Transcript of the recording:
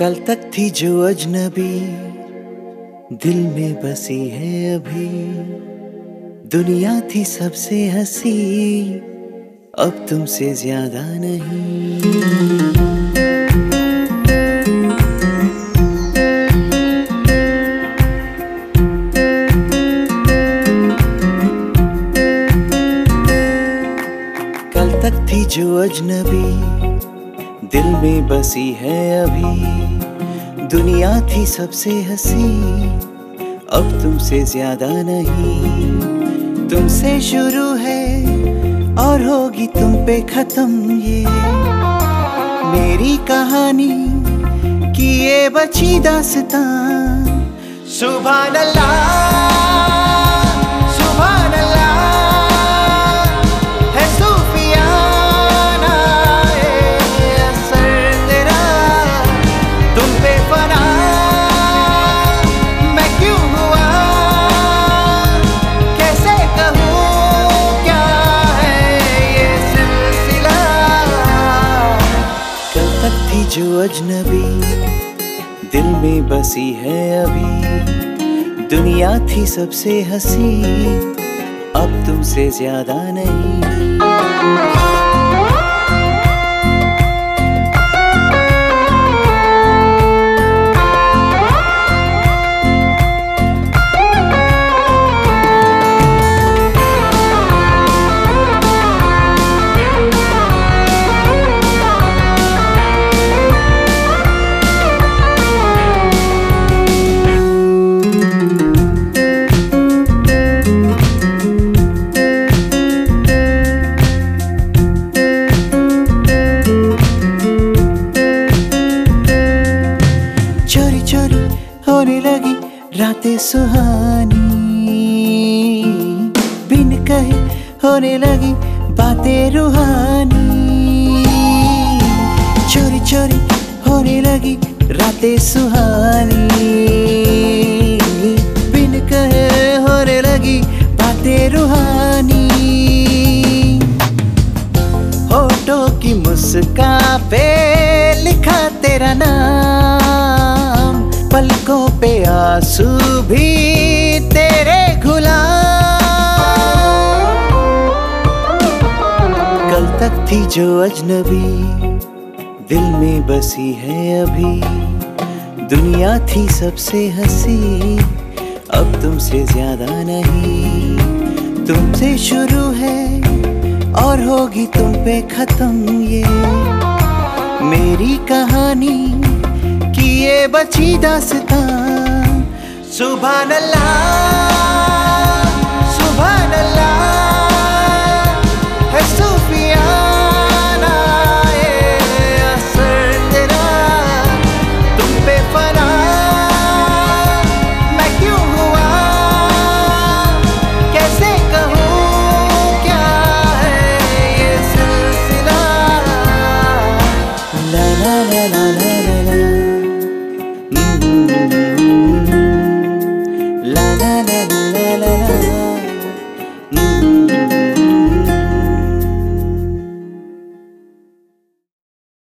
कल तक थी जो अजनबी दिल में बसी है अभी। दुनिया थी सबसे हंसी, अब तुमसे ज्यादा नहीं। कल तक थी जो अजनबी दिल में बसी है अभी। दुनिया थी सबसे हंसी, अब तुमसे ज्यादा नहीं। तुमसे शुरू है और होगी तुम पे खत्म ये मेरी कहानी की ये बची दास्तां। सुभान अल्लाह सुभान अल्लाह है सूफियाना ये असर तेरा तुम पे फना। मैं क्यों हुआ कैसे कहूँ क्या है ये सिलसिला। कल तक थी जो अजनबी दिल में बसी है अभी। दुनिया थी सबसे हंसी, अब तुमसे ज्यादा नहीं। होने लगी रातें सुहानी, बिन कहे होने लगी बातें रूहानी। चोरी चोरी होने लगी रातें सुहानी, बिन कहे होने लगी बातें रूहानी। होठों की मुस्कान पे लिखा तेरा नाम, पलकों पे आंसू भी तेरे गुलाम। कल तक थी जो अजनबी दिल में बसी है अभी। दुनिया थी सबसे हंसी, अब तुमसे ज्यादा नहीं। तुमसे शुरू है और होगी तुम पे खत्म ये मेरी कहानी की ये बची दास्तां। सुभान अल्लाह सुभान अल्लाह है सूफियाना ये असर तेरा तुम पे फना। मैं क्यों हुआ कैसे कहूँ क्या है ये सिलसिला। ला ला ला ला ला ला।